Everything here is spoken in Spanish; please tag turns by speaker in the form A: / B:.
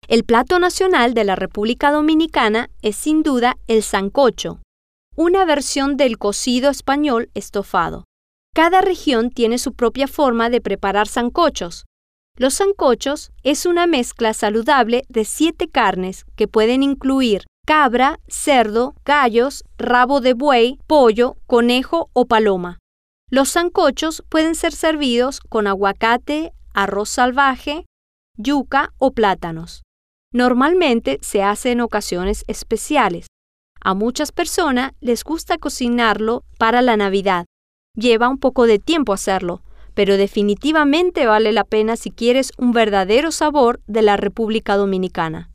A: El plato nacional de la República Dominicana es sin duda el sancocho, una versión del cocido español estofado. Cada región tiene su propia forma de preparar sancochos. Los sancochos es una mezcla saludable de 7 carnes que pueden incluir cabra, cerdo, gallos, rabo de buey, pollo, conejo o paloma. Los sancochos pueden ser servidos con aguacate, arroz salvaje, yuca o plátanos. Normalmente se hace en ocasiones especiales. A muchas personas les gusta cocinarlo para la Navidad. Lleva un poco de tiempo hacerlo, pero definitivamente vale la pena si quieres un verdadero sabor de la República Dominicana.